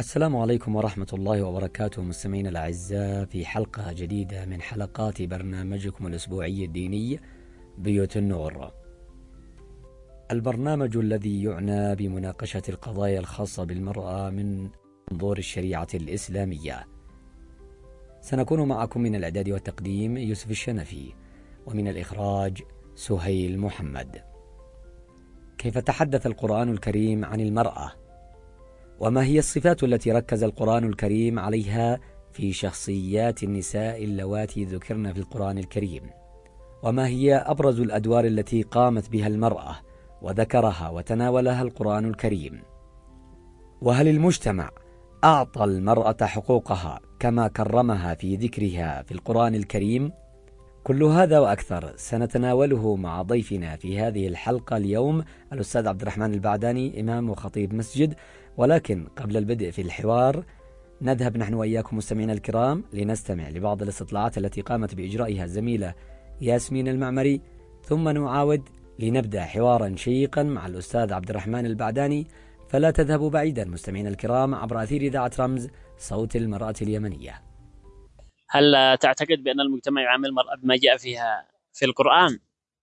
السلام عليكم ورحمة الله وبركاته، مستمعينا الأعزاء في حلقة جديدة من حلقات برنامجكم الأسبوعي الديني بيوت النور، البرنامج الذي يعنى بمناقشة القضايا الخاصة بالمرأة من منظور الشريعة الإسلامية. سنكون معكم من الإعداد والتقديم يوسف الشنفي، ومن الإخراج سهيل محمد. كيف تحدث القرآن الكريم عن المرأة؟ وما هي الصفات التي ركز القرآن الكريم عليها في شخصيات النساء اللواتي ذكرن في القرآن الكريم؟ وما هي أبرز الأدوار التي قامت بها المرأة وذكرها وتناولها القرآن الكريم؟ وهل المجتمع أعطى المرأة حقوقها كما كرمها في ذكرها في القرآن الكريم؟ كل هذا وأكثر سنتناوله مع ضيفنا في هذه الحلقة اليوم، الأستاذ عبد الرحمن البعداني، إمام وخطيب مسجد. ولكن قبل البدء في الحوار نذهب نحن وإياكم مستمعينا الكرام لنستمع لبعض الاستطلاعات التي قامت بإجرائها الزميلة ياسمين المعمري، ثم نعاود لنبدأ حوارا شيقا مع الأستاذ عبد الرحمن البعداني. فلا تذهبوا بعيدا مستمعينا الكرام عبر أثير إذاعة رمز صوت المرأة اليمنية. هل تعتقد بأن المجتمع يعامل المرأة بما جاء فيها في القرآن؟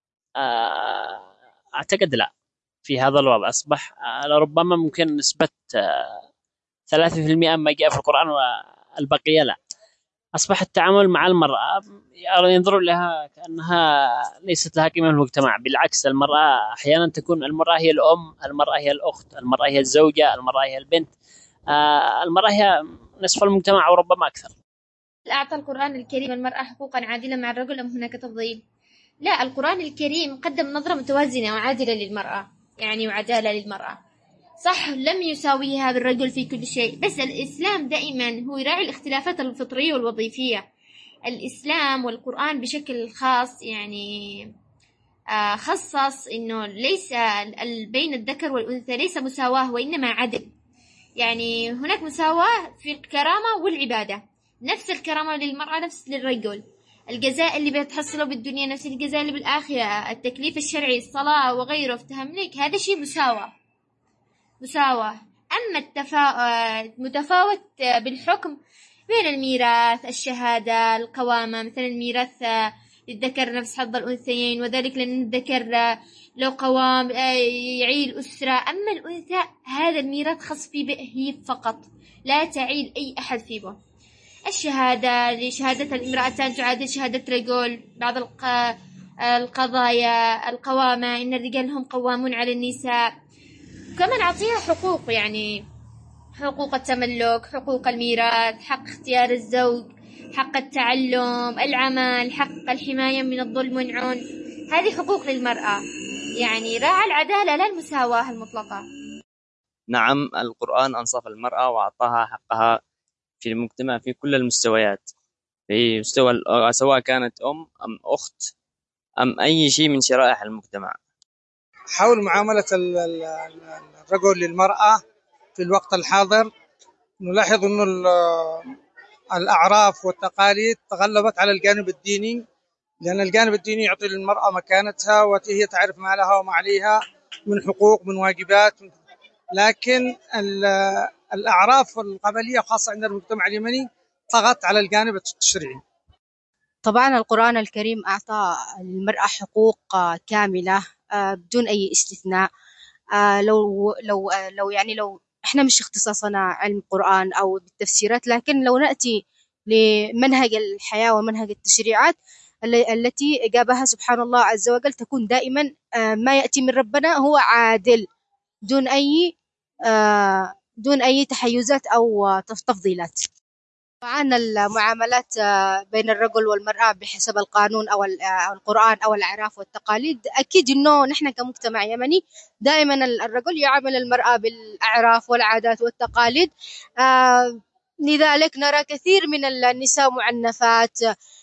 أعتقد لا. في هذا الوضع أصبح لربما ممكن نسبة 3% ما جاء في القرآن والبقية لا. أصبح التعامل مع المرأة ينظر لها كأنها ليست لها قيمة في المجتمع. بالعكس، المرأة أحيانا تكون المرأة هي الأم، المرأة هي الأخت، المرأة هي الزوجة، المرأة هي البنت. المرأة هي نصف المجتمع أو ربما أكثر. أعطى القرآن الكريم المرأة حقوقا عادلة مع الرجل أم هناك تفضيل؟ لا، القرآن الكريم قدم نظرة متوازنة وعادلة للمرأة، يعني وعدالة للمرأة. صح، لم يساويها بالرجل في كل شيء، بس الإسلام دائما هو يراعي الاختلافات الفطرية والوظيفية. الإسلام والقرآن بشكل خاص يعني خصص إنه ليس بين الذكر والأنثى ليس مساواة وإنما عدل. يعني هناك مساواة في الكرامة والعبادة، نفس الكرامة للمرأة نفس للرجل، الجزاء اللي بتحصله بالدنيا نفس الجزاء اللي بالآخرة، التكليف الشرعي، الصلاة وغيره في تملك، هذا شيء مساواة. أما متفاوت بالحكم بين الميراث، الشهادة، القوامة. مثلا الميراث للذكر نفس حظ الأنثيين، وذلك لأن الذكر لو قوام يعيل أسرة، أما الأنثى هذا الميراث خاص في به هي فقط، لا تعيل أي أحد في به. الشهادة لشهادة الامرأتان تعادل شهادة رجل. بعض القضايا القوامة، إن الرجال هم قوامون على النساء. كمان أعطيها حقوق، يعني حقوق التملك، حقوق الميراث، حق اختيار الزوج، حق التعلم، العمل، حق الحماية من الظلم والعنف. هذه حقوق للمرأة، يعني راعى العدالة لا المساواة المطلقة. نعم، القرآن أنصف المرأة وأعطاها حقها في المجتمع في كل المستويات، في مستوى سواء كانت أم أم أخت أم أي شيء من شرائح المجتمع. حول معاملة الرجل للمرأة في الوقت الحاضر نلاحظ أن الأعراف والتقاليد تغلبت على الجانب الديني، لأن الجانب الديني يعطي للمرأة مكانتها وهي تعرف ما لها وما عليها من حقوق من واجبات. لكن الأعراف القبلية خاصة عند المجتمع اليمني طغت على الجانب التشريعي. طبعا القرآن الكريم أعطى المرأة حقوق كاملة بدون أي استثناء. لو إحنا مش اختصاصنا علم قرآن أو بالتفسيرات، لكن لو نأتي لمنهج الحياة ومنهج التشريعات التي جابها سبحان الله عز وجل، تكون دائما ما يأتي من ربنا هو عادل دون أي تحيزات أو تفضيلات. طبعا المعاملات بين الرجل والمرأة بحسب القانون أو القرآن أو الأعراف والتقاليد، أكيد إنه نحن كمجتمع يمني دائما الرجل يعامل المرأة بالأعراف والعادات والتقاليد. لذلك نرى كثير من النساء معنفات.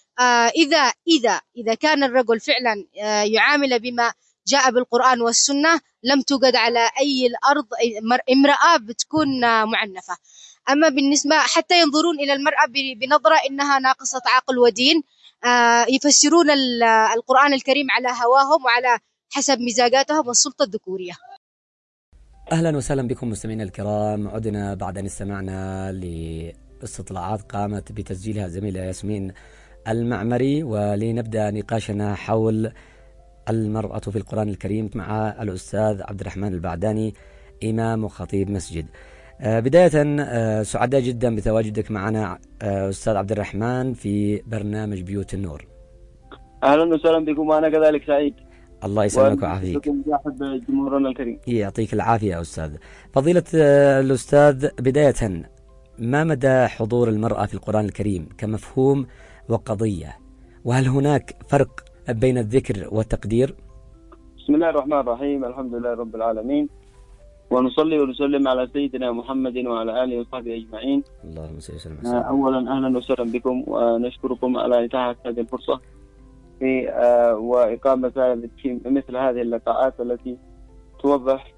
إذا كان الرجل فعلا يعامل بما جاء بالقرآن والسنة، لم توجد على أي الأرض امرأة بتكون معنفة. أما بالنسبة حتى ينظرون إلى المرأة بنظرة إنها ناقصة عقل ودين، يفسرون القرآن الكريم على هواهم وعلى حسب مزاجاتهم والسلطة الذكورية. أهلا وسهلا بكم مستمعينا الكرام. عدنا بعد أن استمعنا لاستطلاعات قامت بتسجيلها الزميلة ياسمين المعمري، ولنبدأ نقاشنا حول المرأة في القرآن الكريم مع الأستاذ عبد الرحمن البعداني، إمام وخطيب مسجد. بداية سعداء جدا بتواجدك معنا أستاذ عبد الرحمن في برنامج بيوت النور. أهلا وسهلا بكم، وأنا كذلك سعيد. الله يسلمك ويعافيك. جمهورنا الكريم. يعطيك العافية يا أستاذ. فضيلة الأستاذ، بداية ما مدى حضور المرأة في القرآن الكريم كمفهوم وقضية، وهل هناك فرق بين الذكر والتقدير؟ بسم الله الرحمن الرحيم، الحمد لله رب العالمين، ونصلي ونسلم على سيدنا محمد وعلى آله وصحبه أجمعين. اللهم صل وسلم. أولا أهلا وسهلا بكم، ونشكركم على إتاحة هذه الفرصة في وإقامة مثل هذه اللقاءات التي توضح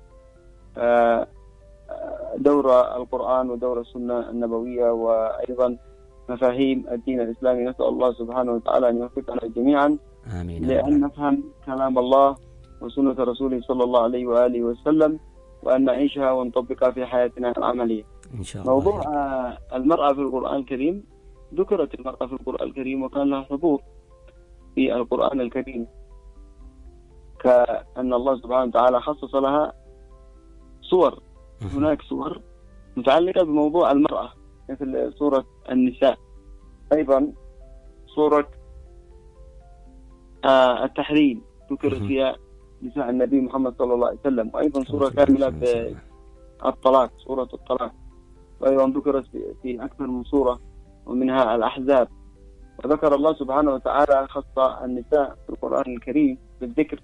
دور القرآن ودور السنة النبوية، وأيضا مفاهيم الدين الإسلامي. نسأل الله سبحانه وتعالى أن يوفقنا جميعا آمين لأن نفهم كلام الله وسنة رسوله صلى الله عليه وآله وسلم، وأن نعيشها ونطبقها في حياتنا العملية إن شاء الله. موضوع المرأة في القرآن الكريم، ذكرت المرأة في القرآن الكريم وكان لها حضور في القرآن الكريم، كأن الله سبحانه وتعالى خصص لها صور. هناك صور متعلقة بموضوع المرأة مثل سورة النساء، أيضا سورة التحريم ذكرت فيها نساء النبي محمد صلى الله عليه وسلم، وأيضا سورة كاملة بالطلاق، سورة الطلاق، وأيضا ذكرت في أكثر من سورة ومنها الأحزاب. وذكر الله سبحانه وتعالى خص النساء في القرآن الكريم بالذكر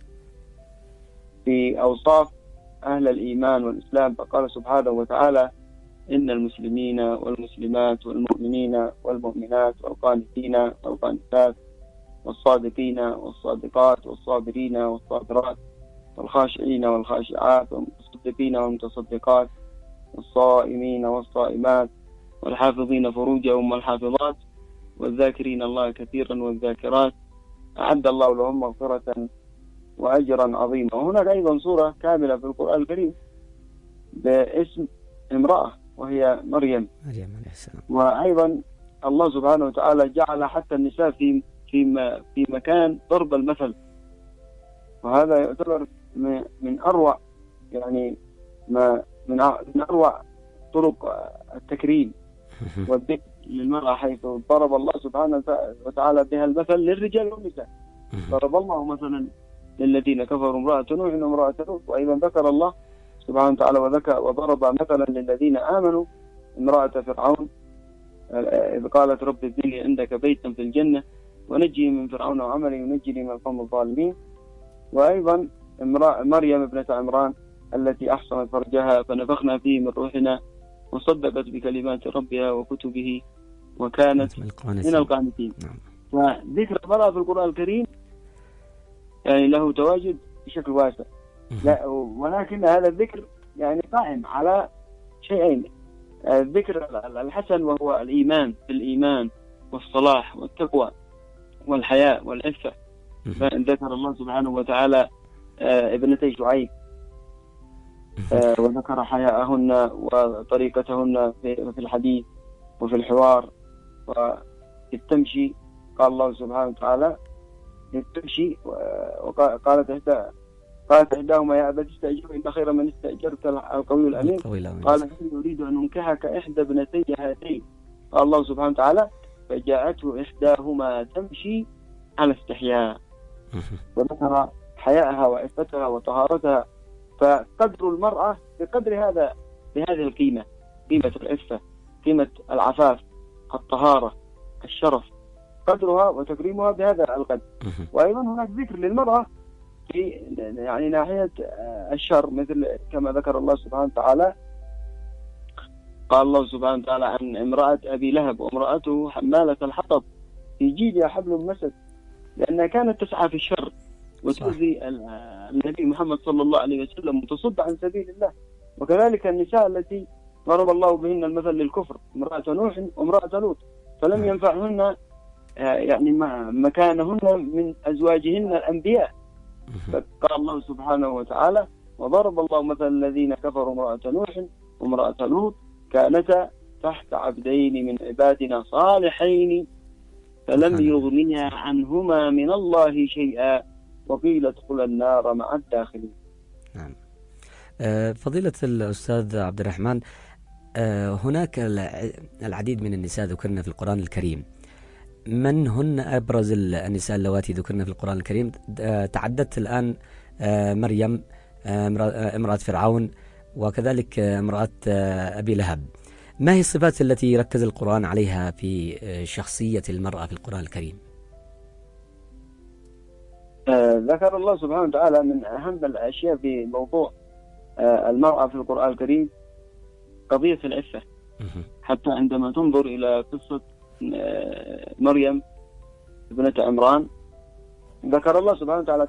في أوصاف أهل الإيمان والإسلام، فقال سبحانه وتعالى: إن المسلمين والمسلمات والمؤمنين والمؤمنات والقانتين والقانتات والصادقين والصادقات والصابرين والصابرات والخاشعين والخاشعات والمتصدقين والمتصدقات والصائمين والصائمات والحافظين فروجهم والحافظات والذاكرين الله كثيرا والذاكرات أعد الله لهم مغفرة وأجرا عظيما. وهناك أيضا سورة كاملة في القرآن الكريم باسم امرأة وهي مريم عليه السلام. وأيضا الله سبحانه وتعالى جعل حتى النساء في مكان ضرب المثل، وهذا يعتبر من أروع يعني من أروع طرق التكريم والذكر للمرأة، حيث ضرب الله سبحانه وتعالى بها المثل للرجال والنساء. ضرب الله مثلا للذين كفروا امرأة نوح وامرأة لوط، وأيضا ذكر الله سبحانه وتعالى وضرب مثلا للذين آمنوا امرأة فرعون إذ قالت رب ابن لي عندك بيتا في الجنة ونجي من فرعون وعمله ونجني من القوم الظالمين. وأيضا مريم ابنة عمران التي أحصنت فرجها فنفخنا فيه من روحنا وصدقت بكلمات ربها وكتبه وكانت من القانتين. فذكر المرأة في القرآن الكريم يعني له تواجد بشكل واسع، ولكن هذا الذكر يعني قائم على شيئين: الذكر الحسن وهو الإيمان والصلاح والتقوى والحياء والعفة. ذكر الله سبحانه وتعالى ابنتي شعيب وذكر حياءهن وطريقتهن في الحديث وفي الحوار وفي التمشي. قال الله سبحانه وتعالى تمشي وقالت إحداهما يا أبت استأجر إن خير من استأجرت القوي الأمين. قال إني أريد أن أنكحك إحدى ابنتي هاتين. قال الله سبحانه وتعالى فجاءته إحداهما تمشي على استحياء، وذكر حياءها وعفتها وطهارتها. فقدر المرأة بهذه القيمة، قيمة العفة، قيمة العفاف، الطهارة، الشرف، قدرها وتكريمها بهذا القدر. وأيضا هناك ذكر للمرأة في يعني ناحية الشر، مثل كما ذكر الله سبحانه وتعالى. قال الله سبحانه وتعالى عن امرأة أبي لهب وامرأته حمالة الحطب في جيدها حبل مسد، لأنها كانت تسعى في الشر وتؤذي النبي محمد صلى الله عليه وسلم وتصد عن سبيل الله. وكذلك النساء التي ضرب الله بهن المثل للكفر، امرأة نوح وامرأة لوط، فلم ينفعهن يعني مكانهن من أزواجهن الأنبياء. فقال الله سبحانه وتعالى وضرب الله مثل الذين كفروا امرأة نوح وامرأة لوط كانتا تحت عبدين من عبادنا صالحين فلم يغنيا عنهما من الله شيئا وقيل ادخلا النار مع الداخلين. نعم. فضيلة الأستاذ عبد الرحمن، هناك العديد من النساء ذكرنا في القرآن الكريم، من هن أبرز النساء اللواتي ذكرنا في القرآن الكريم؟ تعددت الآن مريم امرأة فرعون، وكذلك امرأة أبي لهب. ما هي الصفات التي ركز القرآن عليها في شخصية المرأة في القرآن الكريم؟ ذكر الله سبحانه وتعالى من أهم الأشياء في موضوع المرأة في القرآن الكريم قضية العفة. حتى عندما تنظر إلى قصة مريم ابنة عمران، ذكر الله سبحانه وتعالى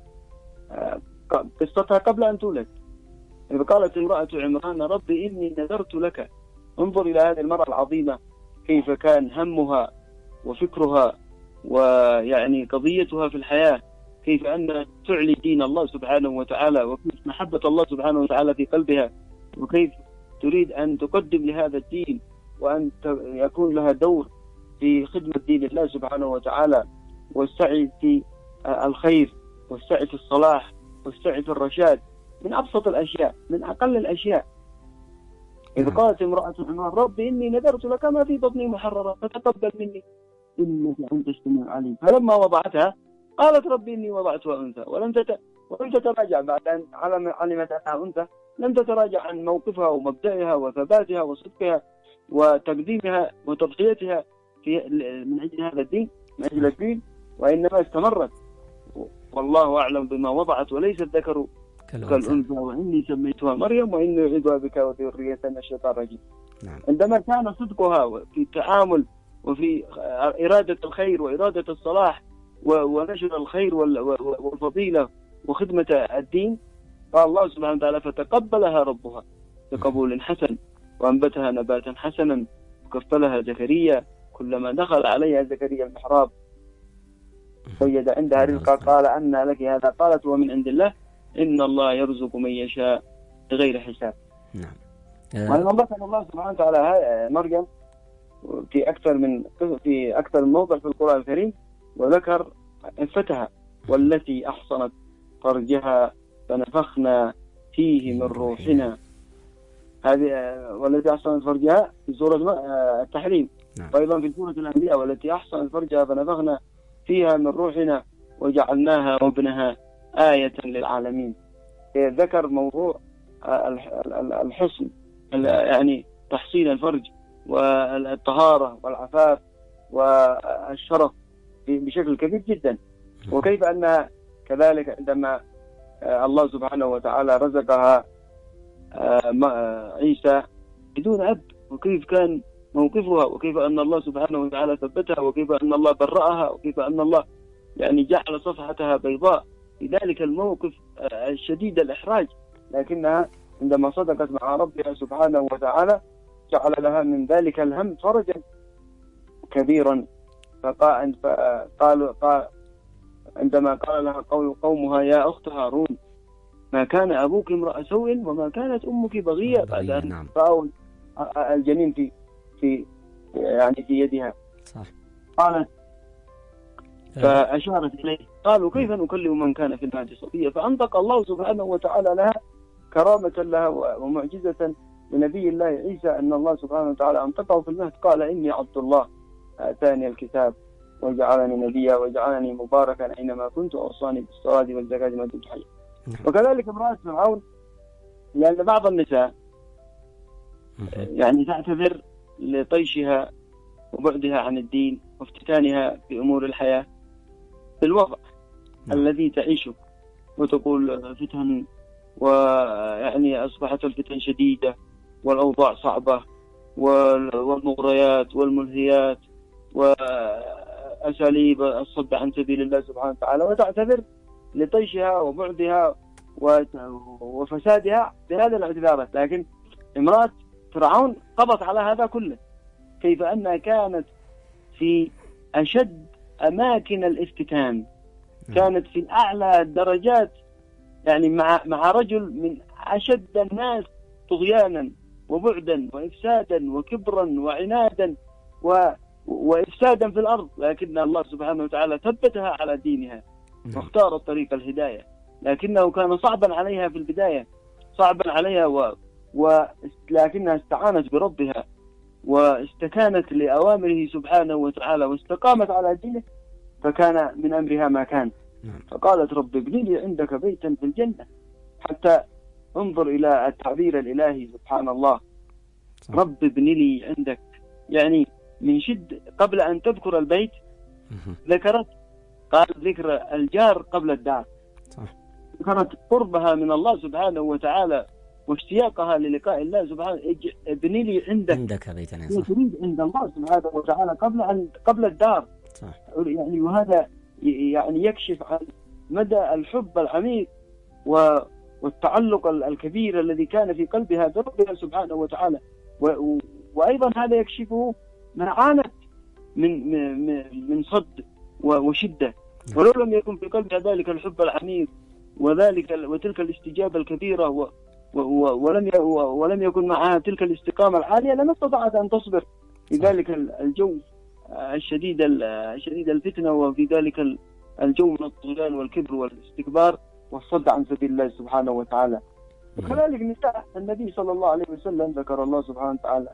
قصتها قبل أن تولد، إذ قالت امرأة عمران رب إني نذرت لك. انظر إلى هذه المرأة العظيمة كيف كان همها وفكرها ويعني قضيتها في الحياة، كيف أن تعلي دين الله سبحانه وتعالى، وكيف محبة الله سبحانه وتعالى في قلبها، وكيف تريد أن تقدم لهذا الدين وأن يكون لها دور في خدمة دين الله سبحانه وتعالى، والسعي في الخير والسعي في الصلاح والسعي في الرشاد، من أبسط الأشياء، من أقل الأشياء. إذ قالت امرأة عمران رب إني نذرت لك ما في بطني محررا فتقبل مني إنك أنت السميع العليم. فلما وضعتها قالت رب إني وضعتها أنثى ولم تتراجع بعد أن علمت أنها أنثى، لم تتراجع عن موقفها ومبدأها وثباتها وصدقها وتقديمها وتضحيتها من أجل هذا الدين، من أجل الدين، وإنما استمرت. والله أعلم بما وضعت وليس الذكر كالأنثى وإني سميتها مريم وإني أعيذها بك وذريتها من الشيطان الرجيم. نعم. عندما كان صدقها في التعامل وفي إرادة الخير وإرادة الصلاح ونشر الخير والفضيلة وخدمة الدين، قال الله سبحانه وتعالى فتقبلها ربها بقبول حسن وأنبتها نباتا حسنا وكفلها زكريا كلما دخل عليها زكريا المحراب وجد عندها رزقا قال أن لك هذا؟ قالت ومن عند الله إن الله يرزق من يشاء بغير حساب. نعم. وأيضا ذكر الله سبحانه وتعالى مريم في أكثر من موضع في القرآن الكريم، وذكر عفتها والتي أحصنت فرجها فنفخنا فيه من روحنا. هذه والتي أحصنت فرجها في سورة التحريم. نعم. وأيضا في سورة الأنبياء والتي أحصنت فرجها فنفخنا فيها من روحنا وجعلناها وابنها آية للعالمين. ذكر موضوع الحصن، يعني تحصين الفرج والطهارة والعفاف والشرف بشكل كبير جدا، وكيف أن كذلك عندما الله سبحانه وتعالى رزقها عيسى بدون أب، وكيف كان موقفها، وكيف أن الله سبحانه وتعالى ثبتها، وكيف أن الله برأها، وكيف أن الله يعني جعل صفحتها بيضاء في ذلك الموقف الشديد الإحراج، لكنها عندما صدقت مع ربها سبحانه وتعالى جعل لها من ذلك الهم فرجا كبيرا. عندما قال لها قومها يا أخت هارون ما كان أبوك امرأ سوء وما كانت أمك بغية، بعد أن رأوا الجنين في يدها. صح. قالت فأشارت إليه قالوا كيف نكلم من كان في المهد صبيا، فأنطق الله سبحانه وتعالى لها كرامة لها ومعجزة لنبي الله عيسى أن الله سبحانه وتعالى أنطقه في المهد قال إني عبد الله آتاني الكتاب وجعلني نبيا وجعلني مباركا أينما كنت وأوصاني بالصلاة والزكاة ما دمت حيا. وكذلك امرأة فرعون، لأن بعض النساء يعني تعتذر لطيشها وبعدها عن الدين وافتتانها في أمور الحياة بالوضع الذي تعيشه، وتقول فتن، ويعني أصبحت الفتن شديدة والأوضاع صعبة والمغريات والملهيات وأساليب الصد عن سبيل الله سبحانه وتعالى، وتعتذر لطيشها وبعدها وفسادها بهذه الاعتذارات. لكن امرأة فرعون قضت على هذا كله، كيف أنها كانت في أشد أماكن الافتتان، كانت في أعلى درجات يعني مع رجل من أشد الناس طغيانا وبعدا وإفسادا وكبرا وعنادا وإفسادا في الأرض، لكن الله سبحانه وتعالى ثبتها على دينها واختار طريق الهداية، لكنه كان صعبا عليها في البداية، صعبا عليها لكنها استعانت بربها واستكانت لأوامره سبحانه وتعالى واستقامت على دينه، فكان من أمرها ما كان. فقالت رب ابن لي عندك بيتا في الجنة. حتى انظر إلى التعبير الإلهي سبحان الله، رب ابن لي عندك، يعني من شد قبل أن تذكر البيت ذكرت، قال ذكر الجار قبل الدار، ذكرت قربها من الله سبحانه وتعالى واشتياقها للقاء الله سبحانه. ابن لي عندك بيتا، تريد عند الله سبحانه وتعالى قبل الدار. صح. يعني وهذا يعني يكشف عن مدى الحب العميق والتعلق الكبير الذي كان في قلبها بربها سبحانه وتعالى. وأيضا هذا يكشفه ما عانت من صد وشدة، ولو لم يكن في قلبها ذلك الحب العميق وتلك الاستجابة الكبيرة ولم يكن معها تلك الاستقامة العالية لما استطاعت أن تصبر في ذلك الجو الشديد الفتنة، وفي ذلك الجو من الطغيان والكبر والاستكبار والصد عن سبيل الله سبحانه وتعالى. وكذلك نساء النبي صلى الله عليه وسلم ذكر الله سبحانه وتعالى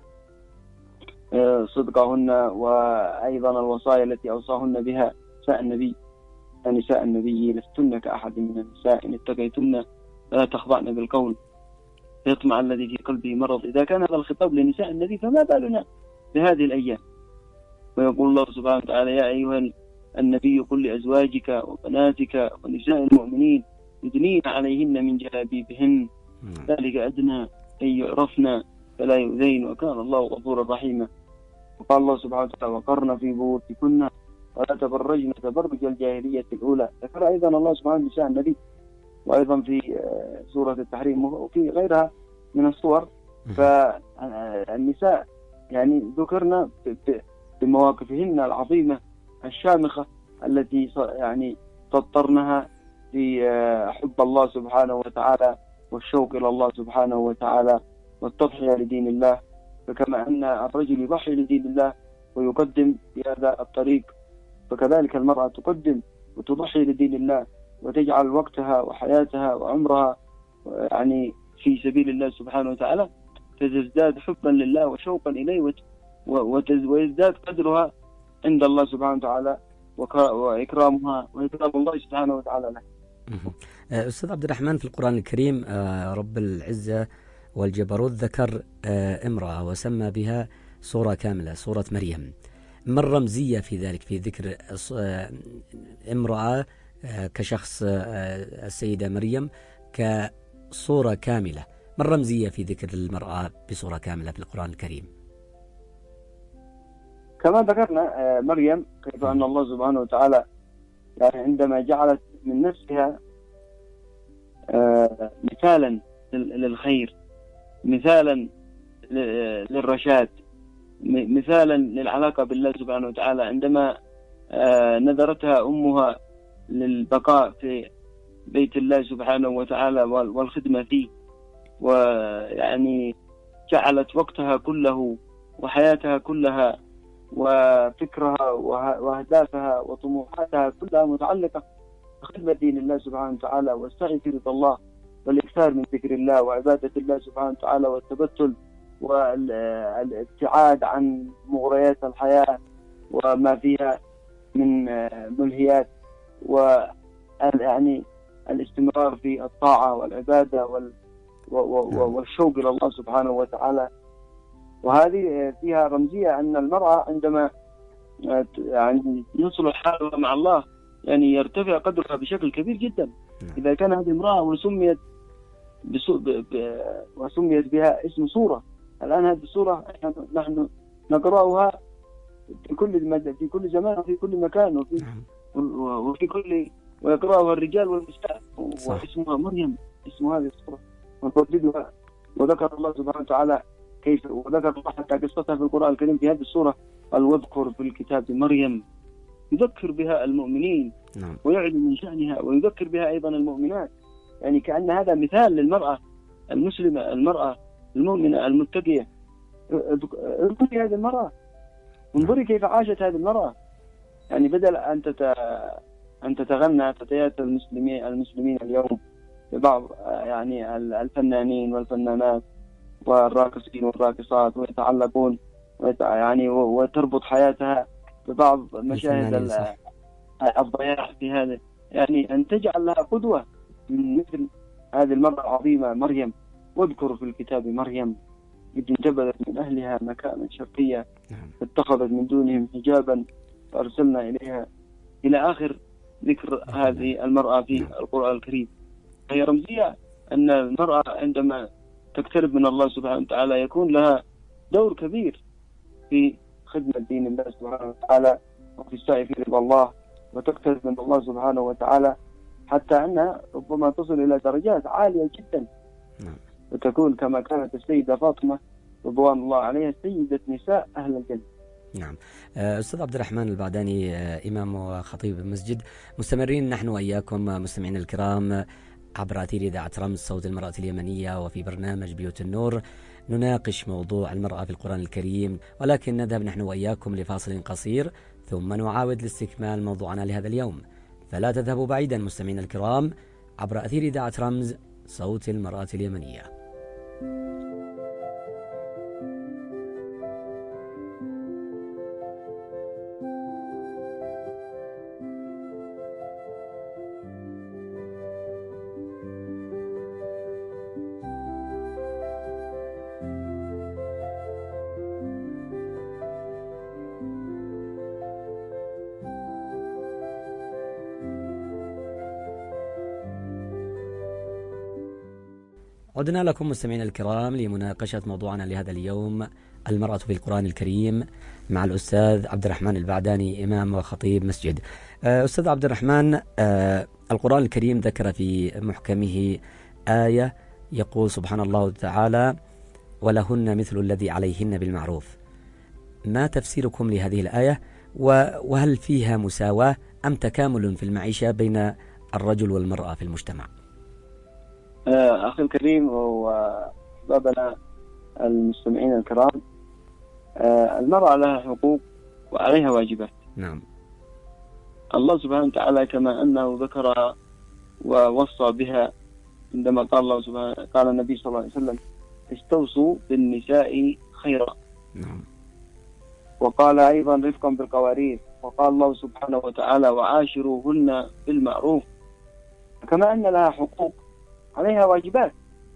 صدقهن، وأيضا الوصايا التي أوصاهن بها نساء النبي لستن كأحد من النساء إن اتقيتن فلا تخضعن بالقول فيطمع الذي في قلبه مرض. إذا كان هذا الخطاب لنساء النبي فما بالنا بهذه الأيام؟ ويقول الله سبحانه وتعالى يا أيها النبي قل لأزواجك وبناتك ونساء المؤمنين يدنين عليهن من جلابيبهن ذلك أدنى أن يعرفن فلا يؤذين وكان الله غفورا رحيما. وقال الله سبحانه وتعالى وقرن في بيوتكن ولا تبرجن تبرج الجاهلية الأولى. ذكر أيضا الله سبحانه نساء النبي، وأيضا في سورة التحريم وفي غيرها من الصور. فالنساء يعني ذكرنا بمواقفهن العظيمة الشامخة التي يعني تضطرنها في حب الله سبحانه وتعالى والشوق إلى الله سبحانه وتعالى والتضحية لدين الله. فكما أن الرجل يضحي لدين الله ويقدم في هذا الطريق، فكذلك المرأة تقدم وتضحي لدين الله وتجعل وقتها وحياتها وعمرها يعني في سبيل الله سبحانه وتعالى، فتزداد حبا لله وشوقا إليه ويزداد قدرها عند الله سبحانه وتعالى وإكرامها وإكرام الله سبحانه وتعالى له. أستاذ عبد الرحمن، في القرآن الكريم رب العزة والجبروت ذكر امرأة وسمى بها سورة كاملة، سورة مريم. ما الرمزية في ذلك، في ذكر امرأة كشخص السيدة مريم كصورة كاملة؟ ما الرمزية في ذكر المرأة بصورة كاملة في القرآن الكريم؟ كما ذكرنا مريم كيف أن الله سبحانه وتعالى يعني عندما جعلت من نفسها مثالا للخير، مثالا للرشاد، مثالا للعلاقة بالله سبحانه وتعالى، عندما نذرتها أمها للبقاء في بيت الله سبحانه وتعالى والخدمة فيه، ويعني جعلت وقتها كله وحياتها كلها وفكرها وأهدافها وطموحاتها كلها متعلقة بخدمة دين الله سبحانه وتعالى والسعي في رضا الله والإكثار من ذكر الله وعبادة الله سبحانه وتعالى والتبتل والابتعاد عن مغريات الحياة وما فيها من ملهيات، ويعني الاستمرار في الطاعة والعبادة والشوق إلى الله سبحانه وتعالى. وهذه فيها رمزية أن المرأة عندما يعني يصل حالها مع الله يعني يرتفع قدرها بشكل كبير جدا. إذا كان هذه امرأة وسميت بها اسم سورة، الآن هذه السورة نحن نقرأها في كل زمان وفي كل مكان وفي كل ويقرأها الرجال والنساء، واسمها مريم، اسم هذه السورة ونرددها. وذكر الله سبحانه وتعالى كيف، وذكر الله حتى قصتها في القرآن الكريم في هذه السورة، قال واذكر في الكتاب مريم، يذكر بها المؤمنين ويعلم من شأنها ويذكر بها أيضا المؤمنات. يعني كأن هذا مثال للمرأة المسلمة، المرأة المؤمنة المتقية. انظري هذه المرأة، انظري كيف عاشت هذه المرأة. يعني بدل أن تتغنى فتيات المسلمين اليوم ببعض يعني الفنانين والفنانات والراقصين والراقصات ويتعلقون يعني وتربط حياتها ببعض مشاهد الضياع في هذا، يعني أن تجعل لها قدوة من مثل هذه المرأة العظيمة مريم. واذكر في الكتاب مريم إذ انتبذت من أهلها مكانا شرقيا فاتخذت من دونهم حجابا فأرسلنا إليها، إلى آخر ذكر هذه المرأة في القرآن الكريم. هي رمزية أن المرأة عندما تقترب من الله سبحانه وتعالى يكون لها دور كبير في خدمة دين الله سبحانه وتعالى وفي السعي في رضا الله، وتقترب من الله سبحانه وتعالى حتى أنها ربما تصل إلى درجات عالية جدا، وتكون كما كانت السيدة فاطمة رضوان الله عليها سيدة نساء أهل الجنة. نعم. أستاذ عبد الرحمن البعداني، إمام وخطيب المسجد، مستمرين نحن وإياكم مستمعين الكرام عبر أثير إذاعة رمز صوت المرأة اليمنية وفي برنامج بيوت النور نناقش موضوع المرأة في القرآن الكريم، ولكن نذهب نحن وإياكم لفاصل قصير ثم نعاود لاستكمال موضوعنا لهذا اليوم. فلا تذهبوا بعيدا مستمعين الكرام عبر أثير إذاعة رمز صوت المرأة اليمنية. عدنا لكم مستمعين الكرام لمناقشة موضوعنا لهذا اليوم، المرأة في القرآن الكريم، مع الأستاذ عبد الرحمن البعداني، إمام وخطيب مسجد. أستاذ عبد الرحمن، القرآن الكريم ذكر في محكمه آية يقول سبحان الله تعالى ولهن مثل الذي عليهن بالمعروف. ما تفسيركم لهذه الآية، وهل فيها مساواة أم تكامل في المعيشة بين الرجل والمرأة في المجتمع؟ أخي الكريم وأحبابنا المستمعين الكرام، المرأة لها حقوق وعليها واجبات. نعم. الله سبحانه وتعالى كما أنه ذكر ووصى بها عندما قال النبي صلى الله عليه وسلم استوصوا بالنساء خيرا. نعم. وقال أيضا رفقا بالقوارير، وقال الله سبحانه وتعالى وعاشروهن بالمعروف. كما أن لها حقوق عليها واجبات،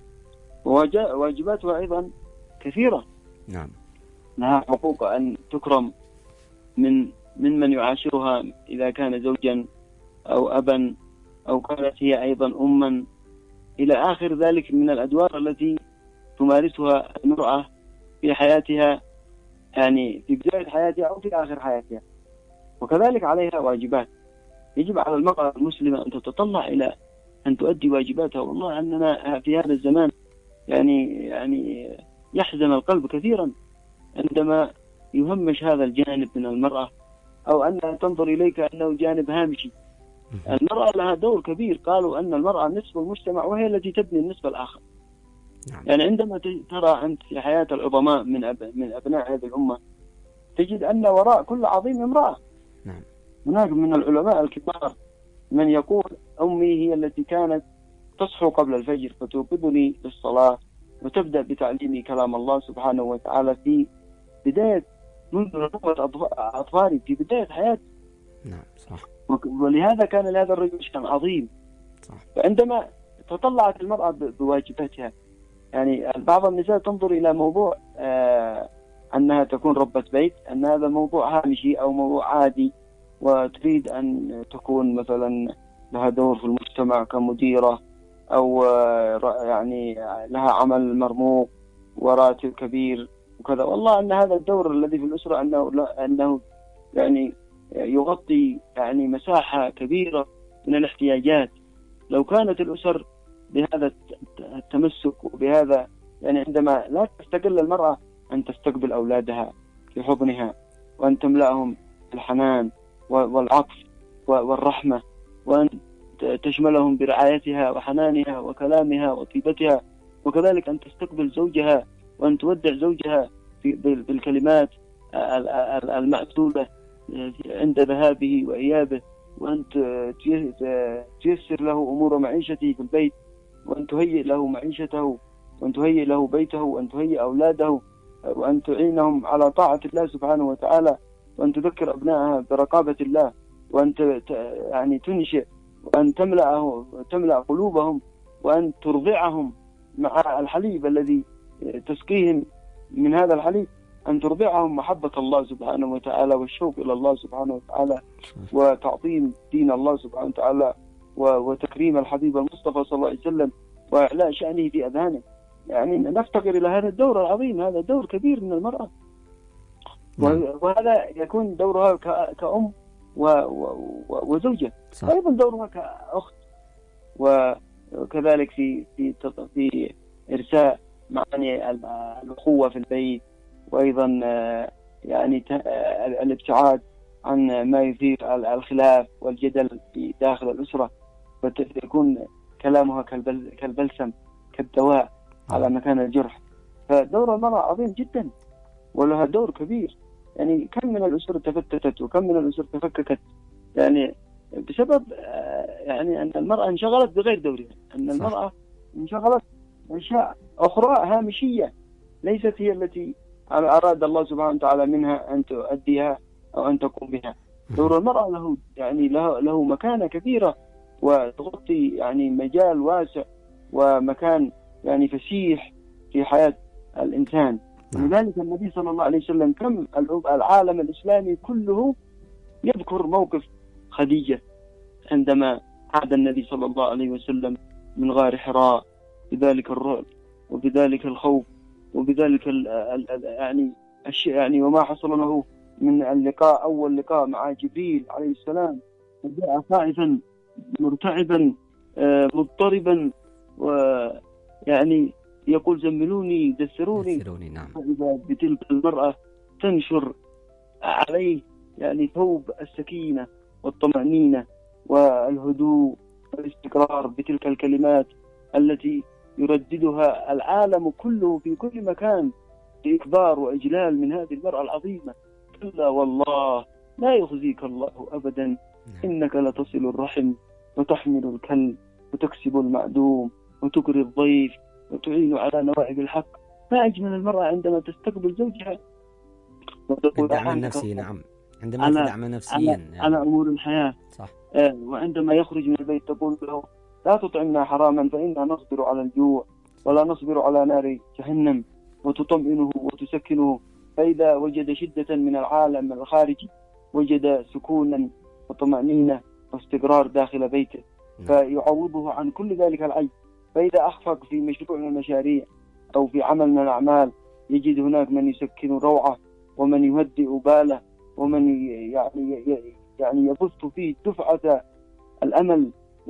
وواجباتها أيضا كثيرة. نعم. لها حقوق أن تكرم من يعاشرها إذا كان زوجا أو أبا أو كانت هي أيضا أما، إلى آخر ذلك من الأدوار التي تمارسها المرأة في حياتها، يعني في بداية حياتها أو في آخر حياتها. وكذلك عليها واجبات. يجب على المرأة المسلمة أن تتطلع إلى أن تؤدي واجباتها. والله أننا في هذا الزمان يعني يحزن القلب كثيرا عندما يهمش هذا الجانب من المرأة، أو أنها تنظر إليك أنه جانب هامشي. المرأة لها دور كبير. قالوا أن المرأة نصف المجتمع وهي التي تبني النصف الآخر. يعني عندما ترى أنت في حياة العظماء من أبناء هذه الأمة تجد أن وراء كل عظيم امرأة. هناك من العلماء الكبار من يقول أمي هي التي كانت تصحو قبل الفجر فتوقظني للصلاة وتبدأ بتعليمي كلام الله سبحانه وتعالى في بداية منذ نبوة أطفالي، في بداية حياتي. نعم صح. ولهذا كان لهذا الرجل شأن عظيم. صح. فعندما تطلعت المرأة بواجباتها، يعني بعض النساء تنظر إلى موضوع أنها تكون ربة بيت أن هذا موضوع هامشي أو موضوع عادي، وتريد أن تكون مثلا لها دور في المجتمع كمديرة أو يعني لها عمل مرموق وراتب كبير وكذا. والله أن هذا الدور الذي في الأسرة أنه يعني يغطي يعني مساحة كبيرة من الاحتياجات. لو كانت الأسر بهذا التمسك وبهذا، يعني عندما لا تستقل المرأة أن تستقبل أولادها في حضنها وأن تملأهم الحنان والعطف والرحمة، وأن تشملهم برعايتها وحنانها وكلامها وطيبتها، وكذلك أن تستقبل زوجها وأن تودع زوجها بالكلمات المأثولة عند ذهابه وإيابه، وأن تيسر له أمور معيشته في البيت، وأن تهيئ له معيشته، وأن تهيئ له بيته، وأن تهيئ أولاده، وأن تعينهم على طاعة الله سبحانه وتعالى، وأن تذكر أبنائها برقابة الله، وأن يعني تنشئ، وأن تملأ قلوبهم، وأن ترضعهم مع الحليب الذي تسقيهم من هذا الحليب، أن ترضعهم محبة الله سبحانه وتعالى والشوق إلى الله سبحانه وتعالى وتعظيم دين الله سبحانه وتعالى وتكريم الحبيب المصطفى صلى الله عليه وسلم وإعلاء شأنه في أذهانه. يعني نفتقر إلى هذا الدور العظيم، هذا دور كبير من المرأة، وهذا يكون دورها كأم وزوجة، أيضا دورها كأخت، وكذلك في إرساء معاني الأخوة في البيت، وأيضا يعني الابتعاد عن ما يثير الخلاف والجدل في داخل الأسرة، فتكون كلامها كالبلسم كالدواء على مكان الجرح. فدور المرأة عظيم جدا ولها دور كبير. يعني كم من الأسر تفتتت وكم من الأسر تفككت يعني بسبب يعني أن المرأة انشغلت بغير دورها، أن المرأة انشغلت أشياء أخرى هامشية ليست هي التي أراد الله سبحانه وتعالى منها أن تؤديها أو أن تقوم بها. دور المرأة له مكانة كبيرة وتغطي يعني مجال واسع ومكان يعني فسيح في حياة الإنسان. لذلك النبي صلى الله عليه وسلم كم العالم الإسلامي كله يذكر موقف خديجة عندما عاد النبي صلى الله عليه وسلم من غار حراء بذلك الرعب وبذلك الخوف وبذلك يعني وما حصل له من اللقاء، أول لقاء مع جبريل عليه السلام، جاء خائفا مرتعبا مضطربا، ويعني يقول زملوني دثروني. نعم. فإذا بتلك المرأة تنشر عليه يعني ثوب السكينة والطمأنينة والهدوء والاستقرار بتلك الكلمات التي يرددها العالم كله في كل مكان بإكبار وإجلال من هذه المرأة العظيمة. كلا والله لا يخزيك الله أبدا، إنك لتصل الرحم وتحمل الكلب وتكسب المعدوم وتكري الضيف وتعين على نوائب الحق. ما أجمل المرأة عندما تستقبل زوجها وتقول الدعم النفسي. نعم، عندما تدعم نفسيا على أمور الحياة. صح. وعندما يخرج من البيت تقول له لا تطعمنا حراما فإنا نصبر على الجوع ولا نصبر على نار جهنم، وتطمئنه وتسكنه. فإذا وجد شدة من العالم الخارجي وجد سكونا وطمأنينة واستقرار داخل بيته، فيعوضه عن كل ذلك العيب. فإذا أخفق في مشروع من المشاريع أو في عمل من الأعمال يجد هناك من يسكن روعه ومن يهدئ باله ومن يعني يبث فيه دفعة الأمل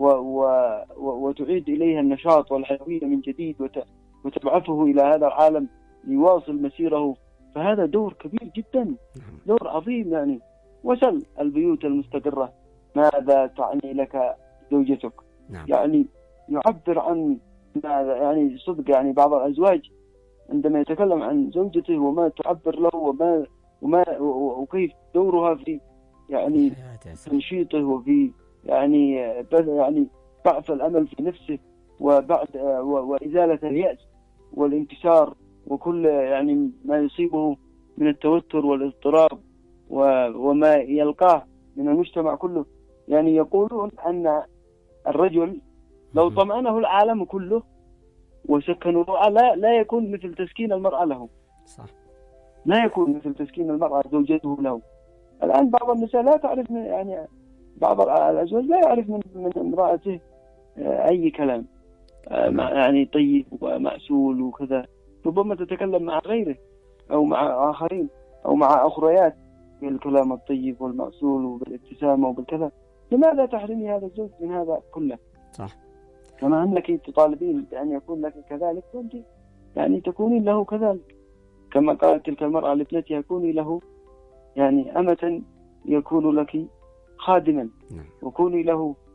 وتعيد إليها النشاط والحيوية من جديد وتبعثه إلى هذا العالم ليواصل مسيره. فهذا دور كبير جدا، دور عظيم. يعني وسل البيوت المستقرة ماذا تعني لك زوجتك. نعم. يعني يعبر عن ماذا يعني صدق. يعني بعض الأزواج عندما يتكلم عن زوجته وما تعبر له وكيف دورها في يعني تنشيطه وفي يعني بعث الأمل في نفسه وإزالة اليأس والانكسار وكل يعني ما يصيبه من التوتر والاضطراب وما يلقاه من المجتمع كله. يعني يقولون أن الرجل لو طمأنه العالم كله وسكنه لا يكون مثل تسكين المرأة له. صح. لا يكون مثل تسكين المرأة زوجته له. الآن بعض النساء لا تعرف يعني بعض الأزواج لا يعرف من امرأته أي كلام يعني طيب ومأسول وكذا، ربما تتكلم مع غيره أو مع آخرين أو مع أخريات بالكلام الطيب والمأسول وبالابتسامة وبالكذا. لماذا تحرمي هذا الزوج من هذا كله؟ صح. كما أنك تطالبين بأن يكون لك كذلك وأنت يعني تكونين له كذلك. كما قالت تلك المرأة لابنتها كوني له يعني أمة يكون لك خادما، وكوني له